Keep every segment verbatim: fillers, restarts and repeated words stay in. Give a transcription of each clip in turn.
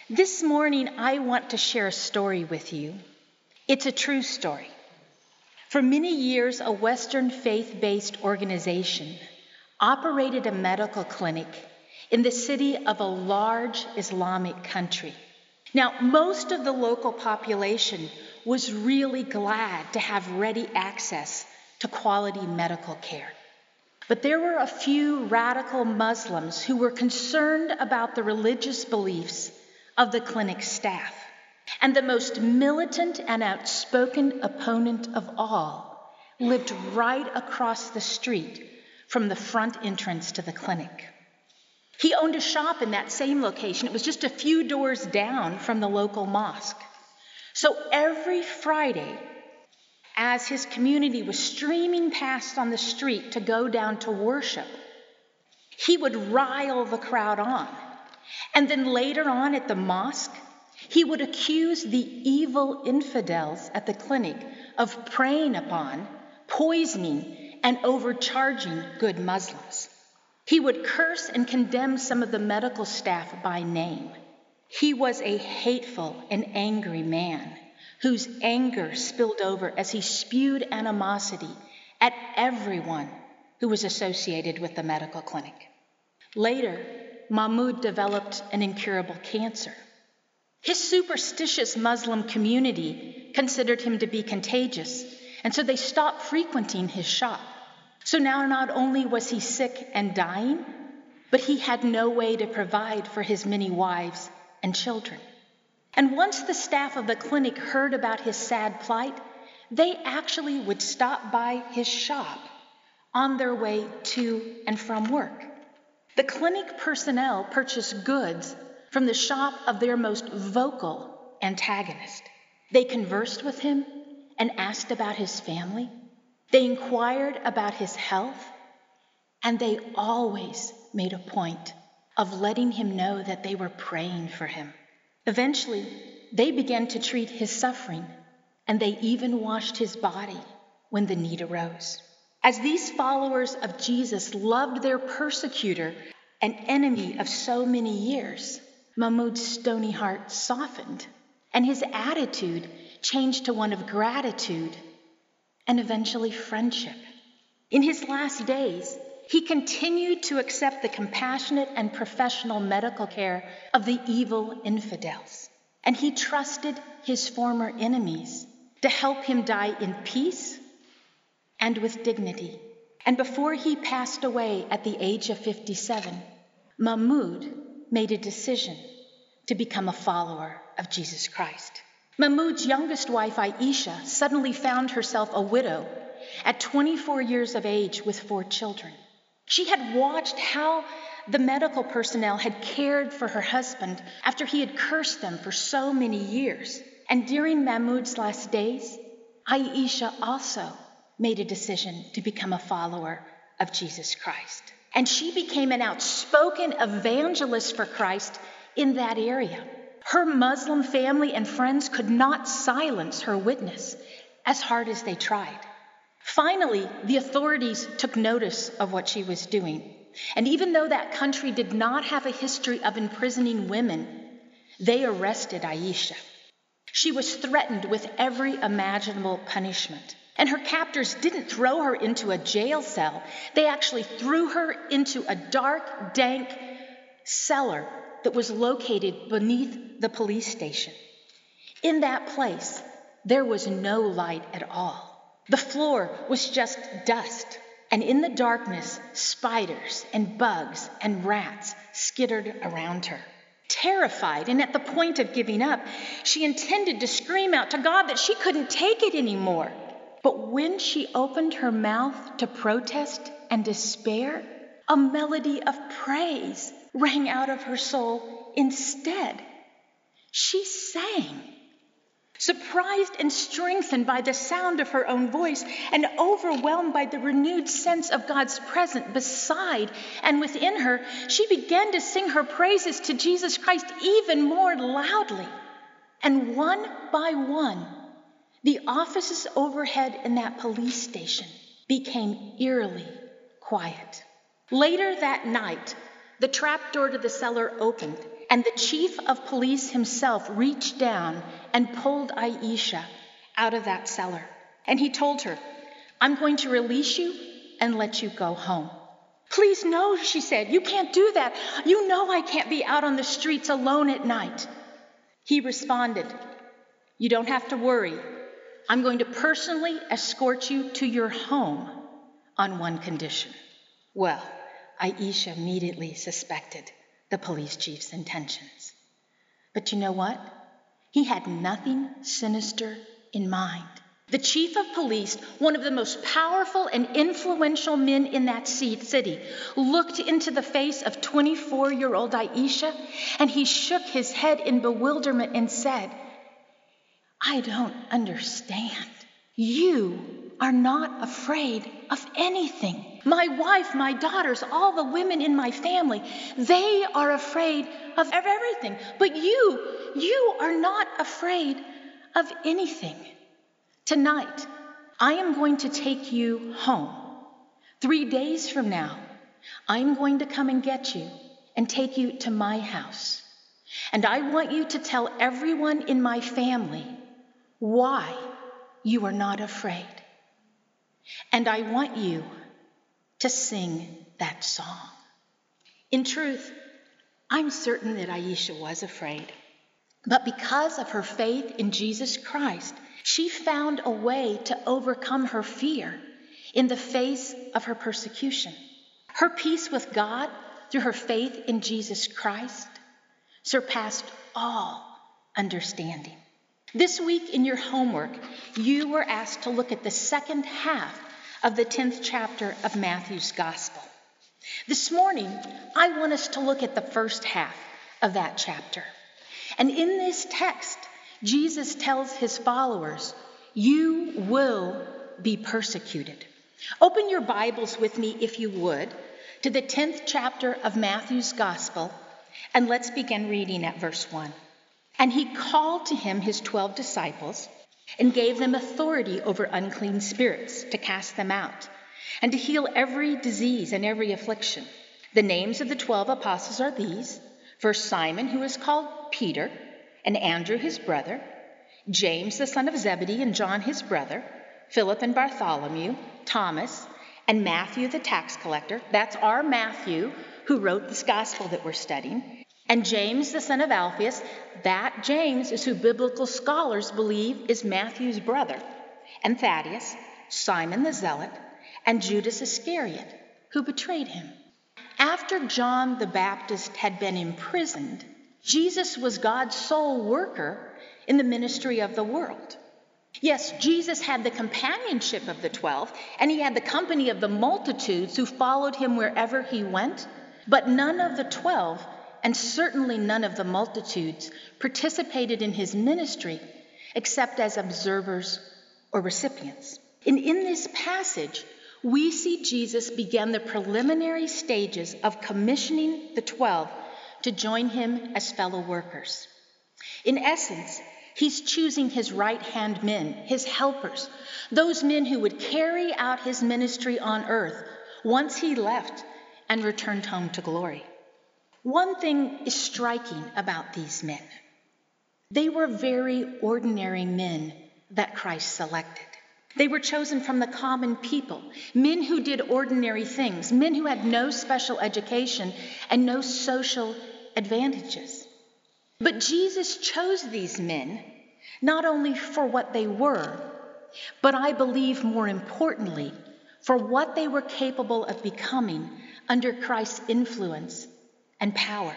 This morning, I want to share a story with you. It's a true story. For many years, a Western faith-based organization operated a medical clinic in the city of a large Islamic country. Now, most of the local population was really glad to have ready access to quality medical care. But there were a few radical Muslims who were concerned about the religious beliefs of the clinic staff. And the most militant and outspoken opponent of all lived right across the street from the front entrance to the clinic. He owned a shop in that same location. It was just a few doors down from the local mosque. So every Friday, as his community was streaming past on the street to go down to worship, he would rile the crowd on. And then later on at the mosque, he would accuse the evil infidels at the clinic of preying upon, poisoning, and overcharging good Muslims. He would curse and condemn some of the medical staff by name. He was a hateful and angry man whose anger spilled over as he spewed animosity at everyone who was associated with the medical clinic. Later, Mahmoud developed an incurable cancer. His superstitious Muslim community considered him to be contagious, and so they stopped frequenting his shop. So now not only was he sick and dying, but he had no way to provide for his many wives and children. And once the staff of the clinic heard about his sad plight, they actually would stop by his shop on their way to and from work. The clinic personnel purchased goods from the shop of their most vocal antagonist. They conversed with him and asked about his family. They inquired about his health, and they always made a point of letting him know that they were praying for him. Eventually, they began to treat his suffering, and they even washed his body when the need arose. As these followers of Jesus loved their persecutor, an enemy of so many years, Mahmoud's stony heart softened, and his attitude changed to one of gratitude and eventually friendship. In his last days, he continued to accept the compassionate and professional medical care of the evil infidels, and he trusted his former enemies to help him die in peace and with dignity. And before he passed away at the age of fifty-seven, Mahmoud made a decision to become a follower of Jesus Christ. Mahmoud's youngest wife, Aisha, suddenly found herself a widow at twenty-four years of age with four children. She had watched how the medical personnel had cared for her husband after he had cursed them for so many years. And during Mahmoud's last days, Aisha also made a decision to become a follower of Jesus Christ. And she became an outspoken evangelist for Christ in that area. Her Muslim family and friends could not silence her witness, as hard as they tried. Finally, the authorities took notice of what she was doing. And even though that country did not have a history of imprisoning women, they arrested Aisha. She was threatened with every imaginable punishment. And her captors didn't throw her into a jail cell. They actually threw her into a dark, dank cellar that was located beneath the police station. In that place, there was no light at all. The floor was just dust. And in the darkness, spiders and bugs and rats skittered around her. Terrified and at the point of giving up, she intended to scream out to God that she couldn't take it anymore. But when she opened her mouth to protest and despair, a melody of praise rang out of her soul instead. She sang. Surprised and strengthened by the sound of her own voice and overwhelmed by the renewed sense of God's presence beside and within her, she began to sing her praises to Jesus Christ even more loudly. And one by one, the offices overhead in that police station became eerily quiet. Later that night, the trap door to the cellar opened, And the chief of police himself reached down and pulled Aisha out of that cellar. And he told her, "I'm going to release you and let you go home." "Please, no," she said. "You can't do that. You know I can't be out on the streets alone at night." He responded, "You don't have to worry. I'm going to personally escort you to your home on one condition." Well, Aisha immediately suspected the police chief's intentions. But you know what? He had nothing sinister in mind. The chief of police, one of the most powerful and influential men in that city, looked into the face of twenty-four-year-old Aisha, and he shook his head in bewilderment and said, "I don't understand. You are not afraid of anything. My wife, my daughters, all the women in my family, they are afraid of everything. But you, you are not afraid of anything. Tonight, I am going to take you home. Three days from now, I'm going to come and get you and take you to my house. And I want you to tell everyone in my family why you are not afraid. And I want you to sing that song." In truth, I'm certain that Aisha was afraid. But because of her faith in Jesus Christ, she found a way to overcome her fear in the face of her persecution. Her peace with God through her faith in Jesus Christ surpassed all understanding. This week in your homework, you were asked to look at the second half of the tenth chapter of Matthew's Gospel. This morning, I want us to look at the first half of that chapter. And in this text, Jesus tells his followers, "You will be persecuted." Open your Bibles with me, if you would, to the tenth chapter of Matthew's Gospel, and let's begin reading at verse one. "And he called to him his twelve disciples and gave them authority over unclean spirits to cast them out and to heal every disease and every affliction. The names of the twelve apostles are these: first Simon, who is called Peter, and Andrew his brother, James the son of Zebedee and John his brother, Philip and Bartholomew, Thomas, and Matthew the tax collector." That's our Matthew who wrote this gospel that we're studying. "And James the son of Alphaeus." That James is who biblical scholars believe is Matthew's brother. "And Thaddeus, Simon the Zealot, and Judas Iscariot, who betrayed him." After John the Baptist had been imprisoned, Jesus was God's sole worker in the ministry of the world. Yes, Jesus had the companionship of the twelve, and he had the company of the multitudes who followed him wherever he went, but none of the twelve, and certainly none of the multitudes, participated in his ministry except as observers or recipients. And in this passage, we see Jesus begin the preliminary stages of commissioning the twelve to join him as fellow workers. In essence, he's choosing his right-hand men, his helpers, those men who would carry out his ministry on earth once he left and returned home to glory. One thing is striking about these men. They were very ordinary men that Christ selected. They were chosen from the common people, men who did ordinary things, men who had no special education and no social advantages. But Jesus chose these men not only for what they were, but I believe more importantly, for what they were capable of becoming under Christ's influence and power.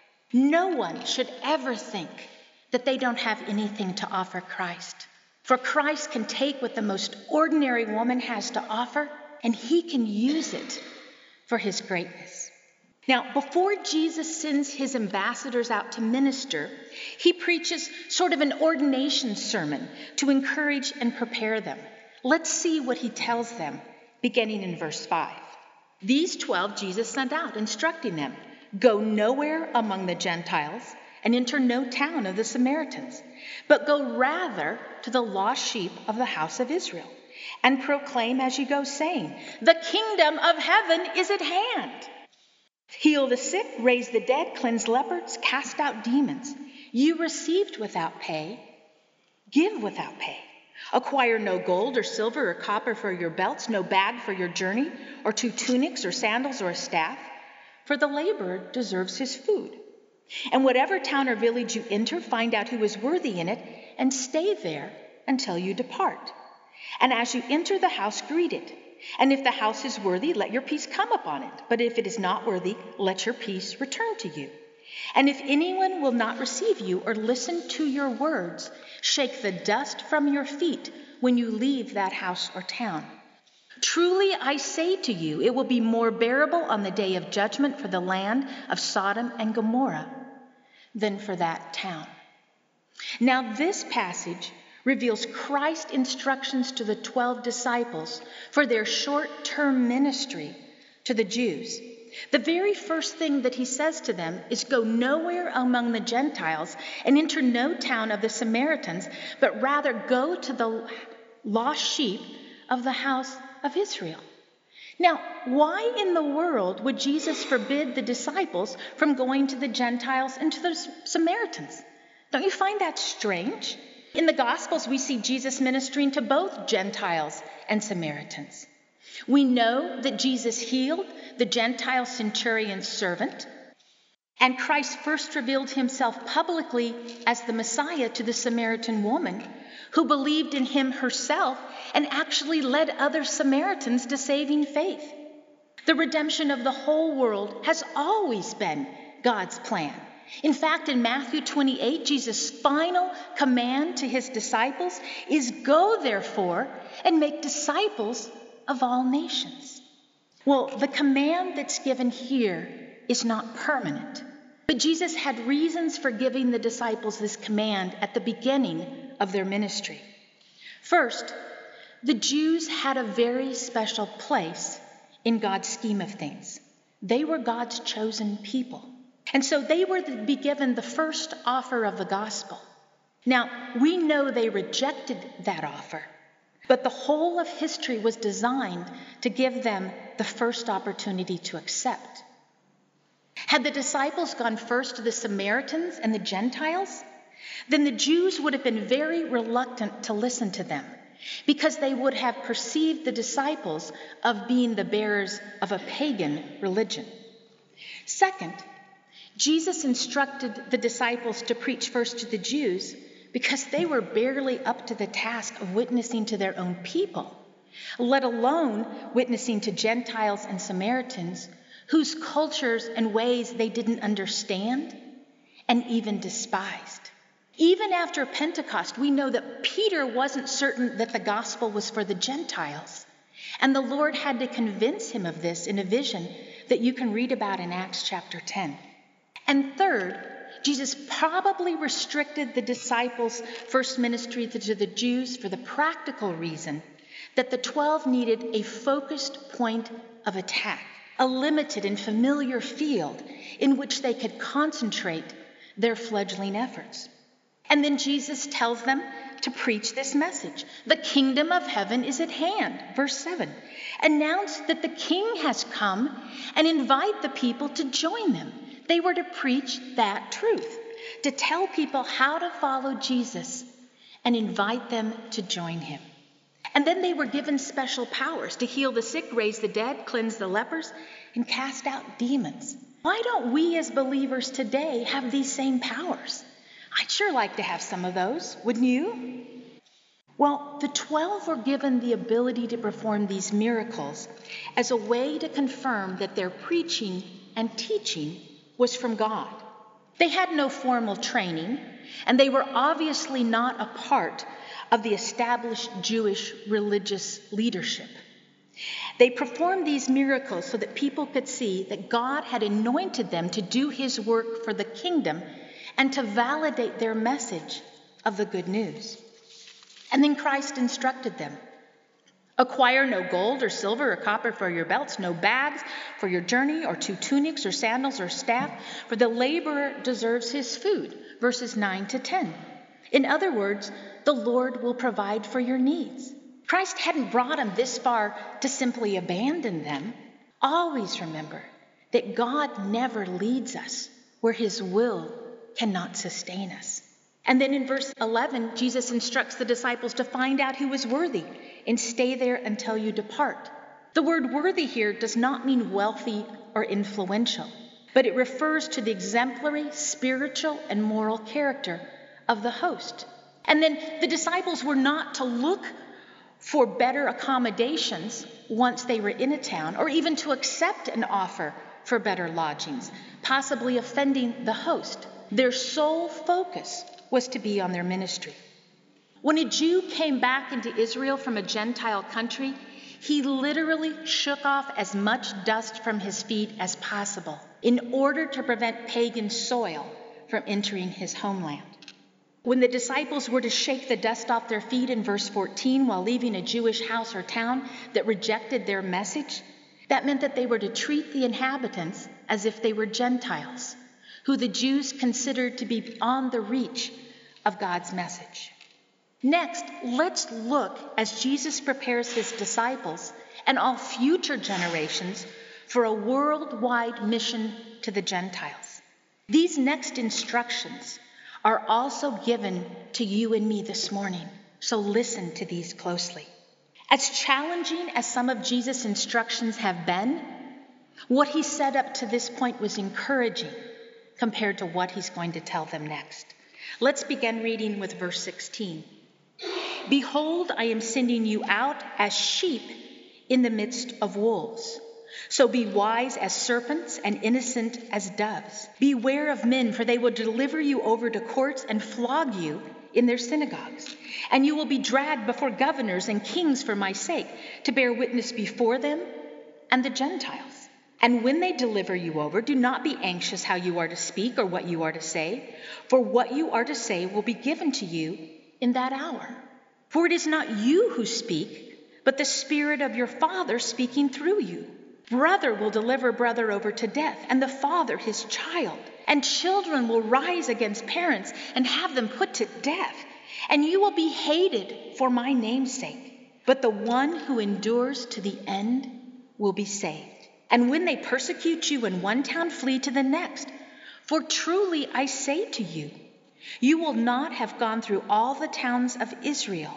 No one should ever think that they don't have anything to offer Christ. For Christ can take what the most ordinary woman has to offer, and he can use it for his greatness. Now, before Jesus sends his ambassadors out to minister, he preaches sort of an ordination sermon to encourage and prepare them. Let's see what he tells them, beginning in verse five. "These twelve Jesus sent out, instructing them, 'Go nowhere among the Gentiles and enter no town of the Samaritans, but go rather to the lost sheep of the house of Israel, and proclaim as you go, saying, the kingdom of heaven is at hand.' Heal the sick, raise the dead, cleanse lepers, cast out demons. You received without pay, give without pay. Acquire no gold or silver or copper for your belts, no bag for your journey, or two tunics or sandals or a staff, for the laborer deserves his food. And whatever town or village you enter, find out who is worthy in it, and stay there until you depart. And as you enter the house, greet it. And if the house is worthy, let your peace come upon it. But if it is not worthy, let your peace return to you. And if anyone will not receive you or listen to your words, shake the dust from your feet when you leave that house or town. Truly I say to you, it will be more bearable on the day of judgment for the land of Sodom and Gomorrah than for that town. Now this passage reveals Christ's instructions to the twelve disciples for their short-term ministry to the Jews. The very first thing that he says to them is, go nowhere among the Gentiles and enter no town of the Samaritans, but rather go to the lost sheep of the house of Israel. Now, why in the world would Jesus forbid the disciples from going to the Gentiles and to the Samaritans? Don't you find that strange? In the Gospels, we see Jesus ministering to both Gentiles and Samaritans. We know that Jesus healed the Gentile centurion's servant, and Christ first revealed himself publicly as the Messiah to the Samaritan woman, who believed in him herself and actually led other Samaritans to saving faith. The redemption of the whole world has always been God's plan. In fact, in Matthew twenty-eight, Jesus' final command to his disciples is, go therefore and make disciples of all nations. Well, the command that's given here is not permanent, but Jesus had reasons for giving the disciples this command at the beginning of their ministry. First, the Jews had a very special place in God's scheme of things. They were God's chosen people. And so they were to be given the first offer of the gospel. Now, we know they rejected that offer, but the whole of history was designed to give them the first opportunity to accept. Had the disciples gone first to the Samaritans and the Gentiles, then the Jews would have been very reluctant to listen to them, because they would have perceived the disciples of being the bearers of a pagan religion. Second, Jesus instructed the disciples to preach first to the Jews because they were barely up to the task of witnessing to their own people, let alone witnessing to Gentiles and Samaritans whose cultures and ways they didn't understand and even despised. Even after Pentecost, we know that Peter wasn't certain that the gospel was for the Gentiles, and the Lord had to convince him of this in a vision that you can read about in Acts chapter ten. And third, Jesus probably restricted the disciples' first ministry to the Jews for the practical reason that the twelve needed a focused point of attack, a limited and familiar field in which they could concentrate their fledgling efforts. And then Jesus tells them to preach this message. The kingdom of heaven is at hand. Verse seven. Announce that the king has come and invite the people to join them. They were to preach that truth, to tell people how to follow Jesus and invite them to join him. And then they were given special powers to heal the sick, raise the dead, cleanse the lepers, and cast out demons. Why don't we as believers today have these same powers? I'd sure like to have some of those, wouldn't you? Well, the twelve were given the ability to perform these miracles as a way to confirm that their preaching and teaching was from God. They had no formal training, and they were obviously not a part of the established Jewish religious leadership. They performed these miracles so that people could see that God had anointed them to do his work for the kingdom and to validate their message of the good news. And then Christ instructed them, acquire no gold or silver or copper for your belts, no bags for your journey, or two tunics or sandals or staff, for the laborer deserves his food. Verses nine to ten. In other words, the Lord will provide for your needs. Christ hadn't brought them this far to simply abandon them. Always remember that God never leads us where his will cannot sustain us. And then in verse eleven, Jesus instructs the disciples to find out who is worthy and stay there until you depart. The word worthy here does not mean wealthy or influential, but it refers to the exemplary spiritual and moral character of the host. And then the disciples were not to look for better accommodations once they were in a town, or even to accept an offer for better lodgings, possibly offending the host. Their sole focus was to be on their ministry. When a Jew came back into Israel from a Gentile country, he literally shook off as much dust from his feet as possible in order to prevent pagan soil from entering his homeland. When the disciples were to shake the dust off their feet in verse fourteen while leaving a Jewish house or town that rejected their message, that meant that they were to treat the inhabitants as if they were Gentiles, who the Jews considered to be beyond the reach of God's message. Next, let's look as Jesus prepares his disciples and all future generations for a worldwide mission to the Gentiles. These next instructions are also given to you and me this morning, so listen to these closely. As challenging as some of Jesus' instructions have been, what he said up to this point was encouraging compared to what he's going to tell them next. Let's begin reading with verse sixteen. Behold, I am sending you out as sheep in the midst of wolves. So be wise as serpents and innocent as doves. Beware of men, for they will deliver you over to courts and flog you in their synagogues. And you will be dragged before governors and kings for my sake, to bear witness before them and the Gentiles. And when they deliver you over, do not be anxious how you are to speak or what you are to say, for what you are to say will be given to you in that hour. For it is not you who speak, but the Spirit of your Father speaking through you. Brother will deliver brother over to death, and the father his child. And children will rise against parents and have them put to death. And you will be hated for my name's sake. But the one who endures to the end will be saved. And when they persecute you in one town, flee to the next. For truly I say to you, you will not have gone through all the towns of Israel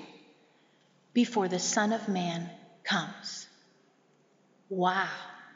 before the Son of Man comes. Wow.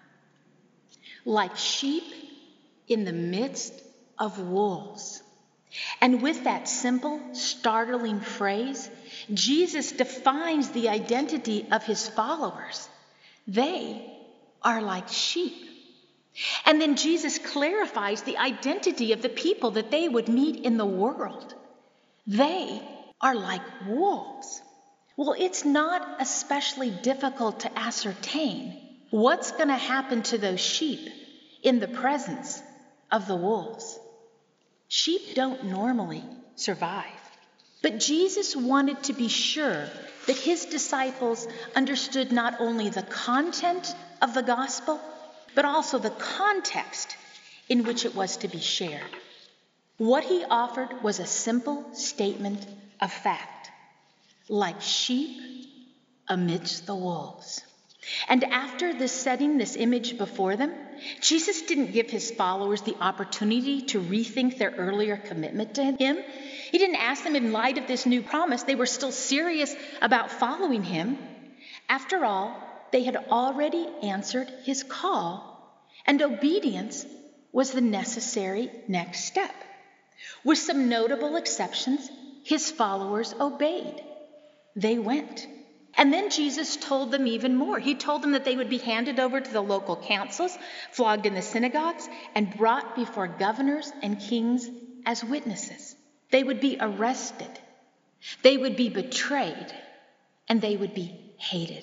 Like sheep in the midst of wolves. And with that simple, startling phrase, Jesus defines the identity of his followers. They are like sheep. And then Jesus clarifies the identity of the people that they would meet in the world. They are like wolves. Well, it's not especially difficult to ascertain what's going to happen to those sheep in the presence of the wolves. Sheep don't normally survive. But Jesus wanted to be sure that his disciples understood not only the content of the gospel, but also the context in which it was to be shared. What he offered was a simple statement of fact, like sheep amidst the wolves. And after this setting this image before them, Jesus didn't give his followers the opportunity to rethink their earlier commitment to him. He didn't ask them, in light of this new promise, they were still serious about following him. After all, they had already answered his call, and obedience was the necessary next step. With some notable exceptions, his followers obeyed. They went. And then Jesus told them even more. He told them that they would be handed over to the local councils, flogged in the synagogues, and brought before governors and kings as witnesses. They would be arrested. They would be betrayed. And they would be hated.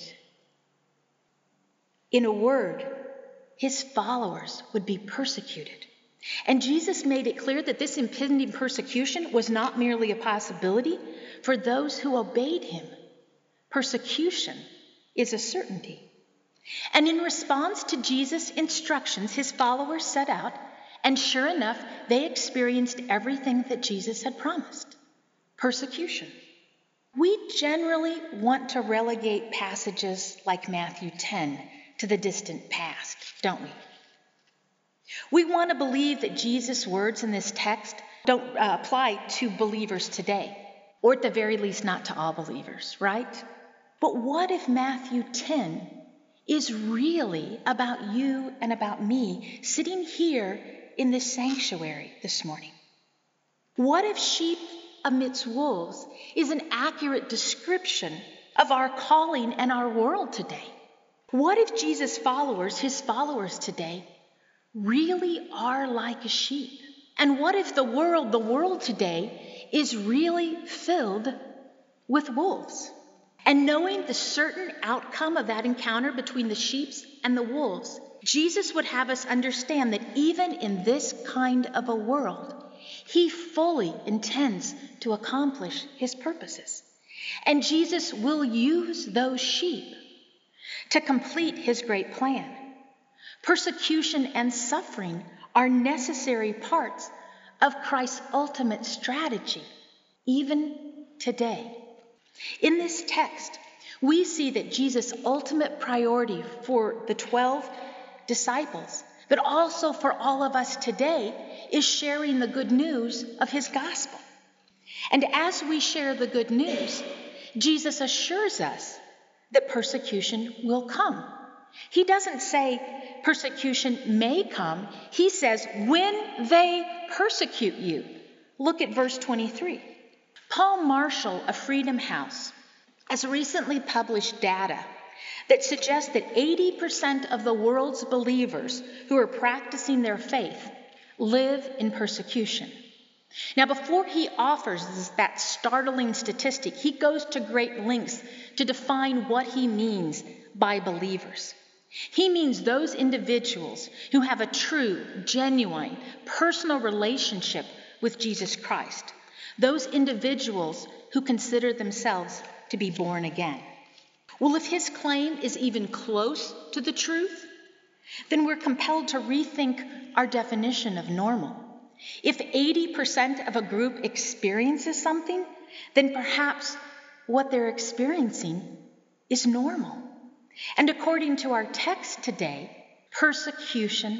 In a word, his followers would be persecuted. And Jesus made it clear that this impending persecution was not merely a possibility for those who obeyed him. Persecution is a certainty. And in response to Jesus' instructions, his followers set out, and sure enough, they experienced everything that Jesus had promised. Persecution. We generally want to relegate passages like Matthew ten to the distant past, don't we? We want to believe that Jesus' words in this text don't uh, apply to believers today, or at the very least not to all believers, right? But what if Matthew ten is really about you and about me sitting here in this sanctuary this morning? What if sheep amidst wolves is an accurate description of our calling and our world today? What if Jesus' followers, his followers today, really are like a sheep? And what if the world, the world today, is really filled with wolves? And knowing the certain outcome of that encounter between the sheep and the wolves, Jesus would have us understand that even in this kind of a world, he fully intends to accomplish his purposes. And Jesus will use those sheep to complete his great plan. Persecution and suffering are necessary parts of Christ's ultimate strategy, even today. In this text, we see that Jesus' ultimate priority for the twelve disciples, but also for all of us today, is sharing the good news of his gospel. And as we share the good news, Jesus assures us that persecution will come. He doesn't say persecution may come. He says when they persecute you. Look at verse twenty-three. Paul Marshall of Freedom House has recently published data that suggests that eighty percent of the world's believers who are practicing their faith live in persecution. Now, before he offers that startling statistic, he goes to great lengths to define what he means by believers. He means those individuals who have a true, genuine, personal relationship with Jesus Christ. Those individuals who consider themselves to be born again. Well, if his claim is even close to the truth, then we're compelled to rethink our definition of normal. If eighty percent of a group experiences something, then perhaps what they're experiencing is normal. And according to our text today, persecution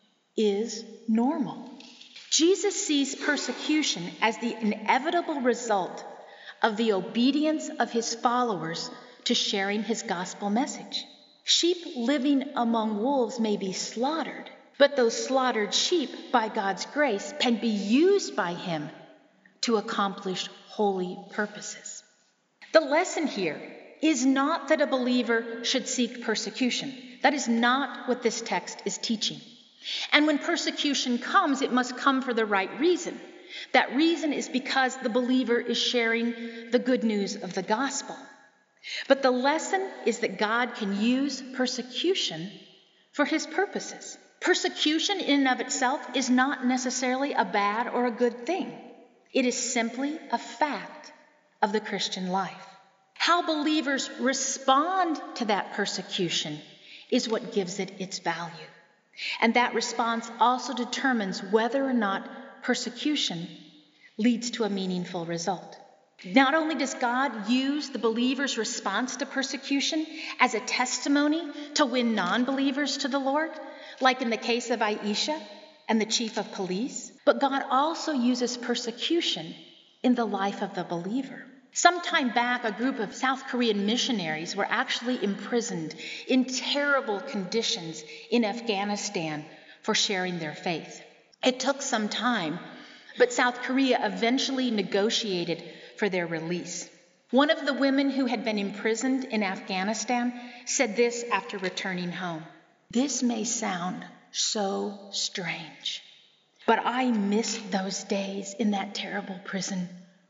is normal. Jesus sees persecution as the inevitable result of the obedience of his followers to sharing his gospel message. Sheep living among wolves may be slaughtered, but those slaughtered sheep, by God's grace, can be used by him to accomplish holy purposes. The lesson here is not that a believer should seek persecution. That is not what this text is teaching. And when persecution comes, it must come for the right reason. That reason is because the believer is sharing the good news of the gospel. But the lesson is that God can use persecution for his purposes. Persecution in and of itself is not necessarily a bad or a good thing. It is simply a fact of the Christian life. How believers respond to that persecution is what gives it its value. And that response also determines whether or not persecution leads to a meaningful result. Not only does God use the believer's response to persecution as a testimony to win non-believers to the Lord, like in the case of Aisha and the chief of police, but God also uses persecution in the life of the believer. Some time back, a group of South Korean missionaries were actually imprisoned in terrible conditions in Afghanistan for sharing their faith. It took some time, but South Korea eventually negotiated for their release. One of the women who had been imprisoned in Afghanistan said this after returning home. "This may sound so strange, but I missed those days in that terrible prison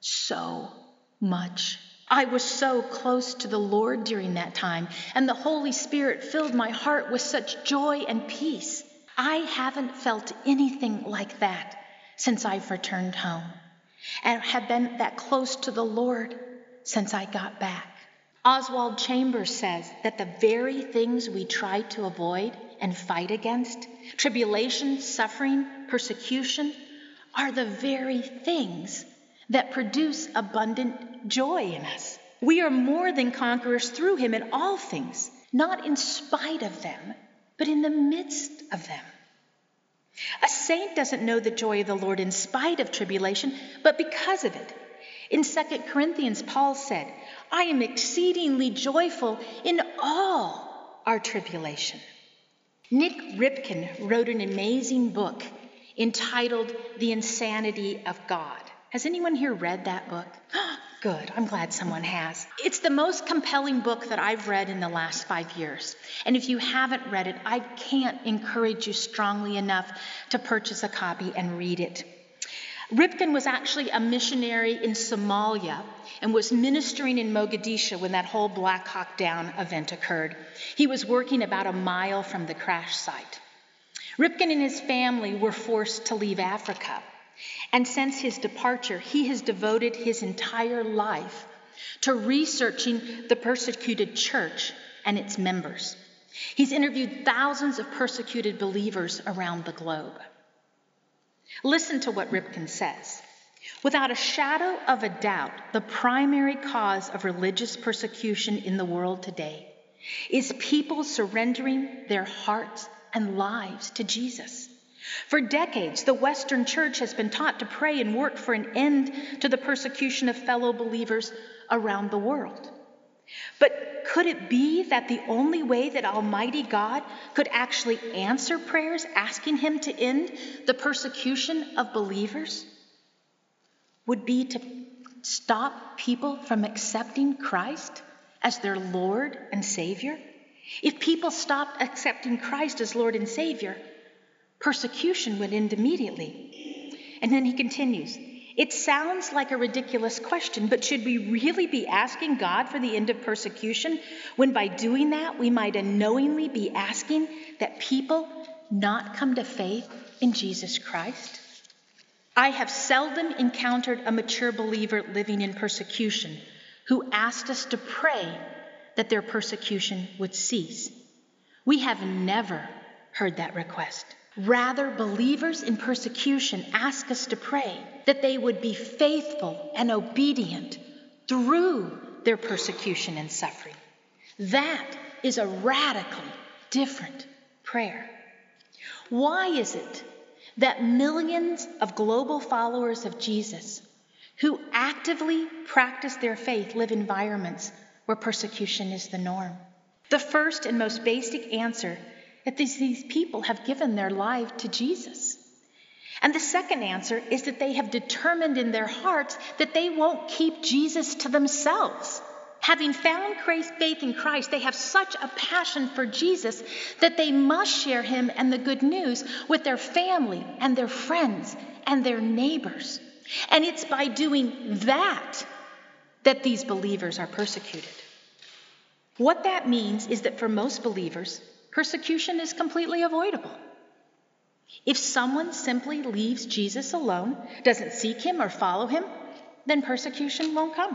so much. I was so close to the Lord during that time, and the Holy Spirit filled my heart with such joy and peace. I haven't felt anything like that since I've returned home, and have been that close to the Lord since I got back." Oswald Chambers says that the very things we try to avoid and fight against, tribulation, suffering, persecution, are the very things that produce abundant joy in us. We are more than conquerors through him in all things, not in spite of them, but in the midst of them. A saint doesn't know the joy of the Lord in spite of tribulation, but because of it. In Second Corinthians, Paul said, I am exceedingly joyful in all our tribulation. Nick Ripken wrote an amazing book entitled The Insanity of God. Has anyone here read that book? Good, I'm glad someone has. It's the most compelling book that I've read in the last five years. And if you haven't read it, I can't encourage you strongly enough to purchase a copy and read it. Ripken was actually a missionary in Somalia and was ministering in Mogadishu when that whole Black Hawk Down event occurred. He was working about a mile from the crash site. Ripken and his family were forced to leave Africa. And since his departure, he has devoted his entire life to researching the persecuted church and its members. He's interviewed thousands of persecuted believers around the globe. Listen to what Ripken says. Without a shadow of a doubt, the primary cause of religious persecution in the world today is people surrendering their hearts and lives to Jesus. For decades, the Western Church has been taught to pray and work for an end to the persecution of fellow believers around the world. But could it be that the only way that Almighty God could actually answer prayers asking Him to end the persecution of believers would be to stop people from accepting Christ as their Lord and Savior? If people stopped accepting Christ as Lord and Savior, persecution would end immediately. And then he continues, it sounds like a ridiculous question, but should we really be asking God for the end of persecution when by doing that we might unknowingly be asking that people not come to faith in Jesus Christ? I have seldom encountered a mature believer living in persecution who asked us to pray that their persecution would cease. We have never heard that request. Rather, believers in persecution ask us to pray that they would be faithful and obedient through their persecution and suffering. That is a radically different prayer. Why is it that millions of global followers of Jesus who actively practice their faith live in environments where persecution is the norm? The first and most basic answer that these, these people have given their life to Jesus. And the second answer is that they have determined in their hearts that they won't keep Jesus to themselves. Having found faith in Christ, they have such a passion for Jesus that they must share Him and the good news with their family and their friends and their neighbors. And it's by doing that that these believers are persecuted. What that means is that for most believers, persecution is completely avoidable. If someone simply leaves Jesus alone, doesn't seek Him or follow Him, then persecution won't come.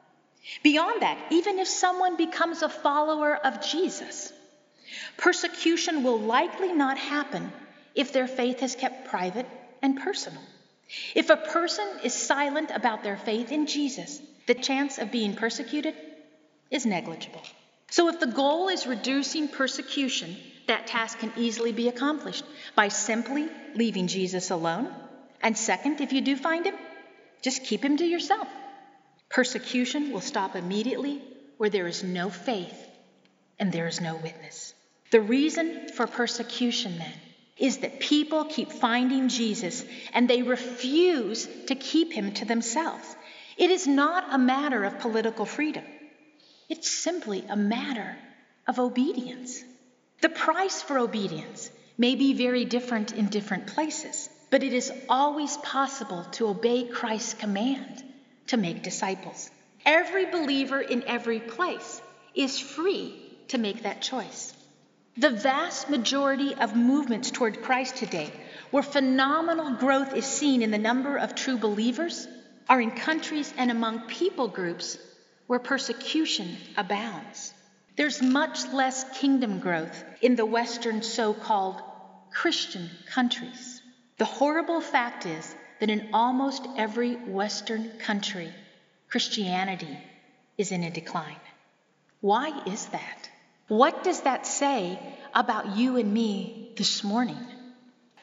Beyond that, even if someone becomes a follower of Jesus, persecution will likely not happen if their faith is kept private and personal. If a person is silent about their faith in Jesus, the chance of being persecuted is negligible. So if the goal is reducing persecution, that task can easily be accomplished by simply leaving Jesus alone. And second, if you do find Him, just keep Him to yourself. Persecution will stop immediately where there is no faith and there is no witness. The reason for persecution, then, is that people keep finding Jesus and they refuse to keep Him to themselves. It is not a matter of political freedom. It's simply a matter of obedience. The price for obedience may be very different in different places, but it is always possible to obey Christ's command to make disciples. Every believer in every place is free to make that choice. The vast majority of movements toward Christ today, where phenomenal growth is seen in the number of true believers, are in countries and among people groups where persecution abounds. There's much less kingdom growth in the Western so-called Christian countries. The horrible fact is that in almost every Western country, Christianity is in a decline. Why is that? What does that say about you and me this morning?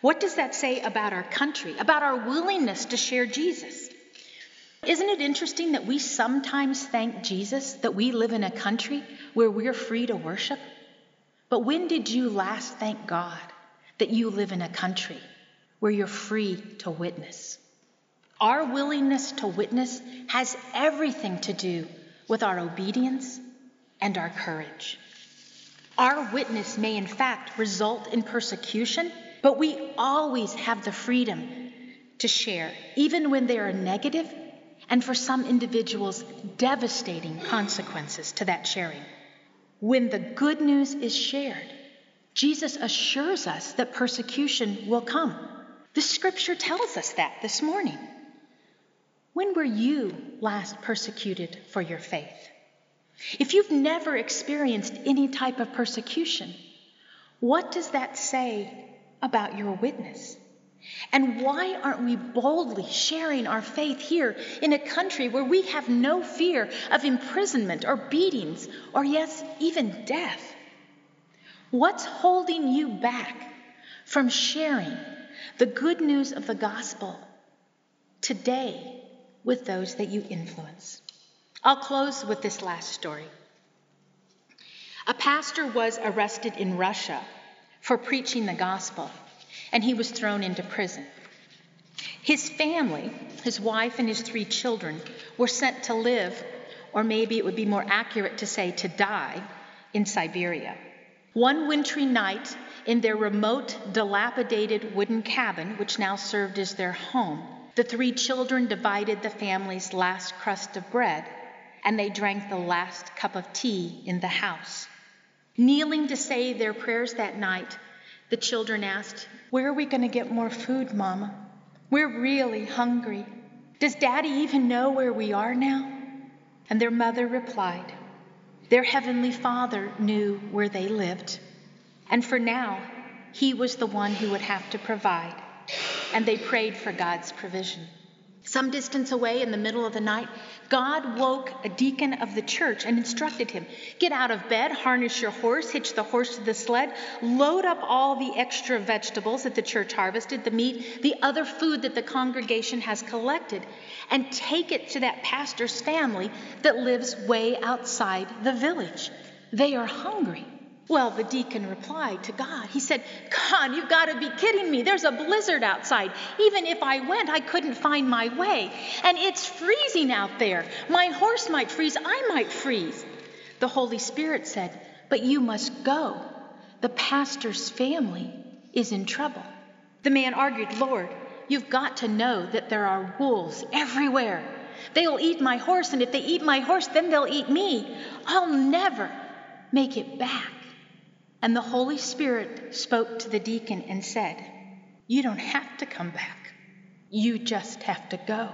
What does that say about our country, about our willingness to share Jesus? Isn't it interesting that we sometimes thank Jesus that we live in a country where we're free to worship? But when did you last thank God that you live in a country where you're free to witness? Our willingness to witness has everything to do with our obedience and our courage. Our witness may in fact result in persecution, but we always have the freedom to share, even when there are negative and for some individuals, devastating consequences to that sharing. When the good news is shared, Jesus assures us that persecution will come. The scripture tells us that this morning. When were you last persecuted for your faith? If you've never experienced any type of persecution, what does that say about your witness? And why aren't we boldly sharing our faith here in a country where we have no fear of imprisonment or beatings or, yes, even death? What's holding you back from sharing the good news of the gospel today with those that you influence? I'll close with this last story. A pastor was arrested in Russia for preaching the gospel, and he was thrown into prison. His family, his wife and his three children, were sent to live, or maybe it would be more accurate to say to die, in Siberia. One wintry night, in their remote, dilapidated wooden cabin, which now served as their home, the three children divided the family's last crust of bread, and they drank the last cup of tea in the house. Kneeling to say their prayers that night, the children asked, "Where are we going to get more food, Mama? We're really hungry. Does Daddy even know where we are now?" And their mother replied, their heavenly Father knew where they lived, and for now, he was the one who would have to provide, and they prayed for God's provision. Some distance away in the middle of the night, God woke a deacon of the church and instructed him, "Get out of bed, harness your horse, hitch the horse to the sled, load up all the extra vegetables that the church harvested, the meat, the other food that the congregation has collected, and take it to that pastor's family that lives way outside the village. They are hungry." Well, the deacon replied to God. He said, "God, you've got to be kidding me. There's a blizzard outside. Even if I went, I couldn't find my way. And it's freezing out there. My horse might freeze. I might freeze." The Holy Spirit said, "But you must go. The pastor's family is in trouble." The man argued, "Lord, you've got to know that there are wolves everywhere. They'll eat my horse, and if they eat my horse, then they'll eat me. I'll never make it back." And the Holy Spirit spoke to the deacon and said, "You don't have to come back. You just have to go."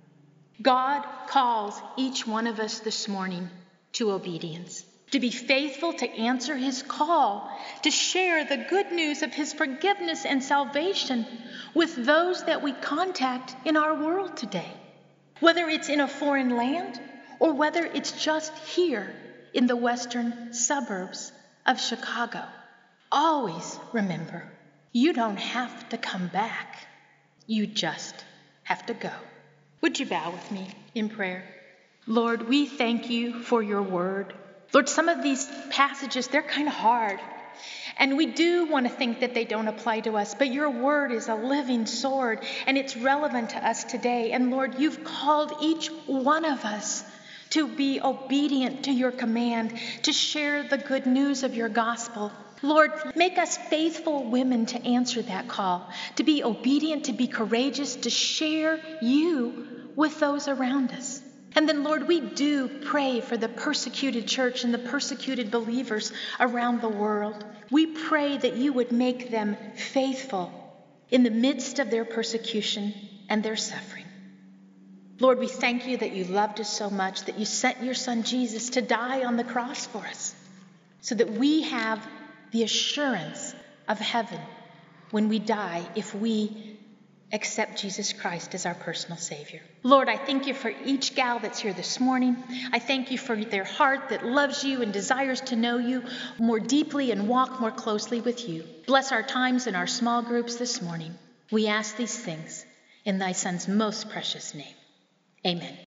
God calls each one of us this morning to obedience, to be faithful to answer his call, to share the good news of his forgiveness and salvation with those that we contact in our world today, whether it's in a foreign land or whether it's just here in the western suburbs of Chicago. Always remember, you don't have to come back. You just have to go. Would you bow with me in prayer? Lord, we thank you for your word. Lord, some of these passages, they're kind of hard. And we do want to think that they don't apply to us, but your word is a living sword, and it's relevant to us today. And Lord, you've called each one of us to be obedient to your command, to share the good news of your gospel. Lord, make us faithful women to answer that call, to be obedient, to be courageous, to share you with those around us. And then, Lord, we do pray for the persecuted church and the persecuted believers around the world. We pray that you would make them faithful in the midst of their persecution and their suffering. Lord, we thank you that you loved us so much that you sent your son Jesus to die on the cross for us so that we have the assurance of heaven when we die if we accept Jesus Christ as our personal Savior. Lord, I thank you for each gal that's here this morning. I thank you for their heart that loves you and desires to know you more deeply and walk more closely with you. Bless our times in our small groups this morning. We ask these things in thy Son's most precious name. Amen.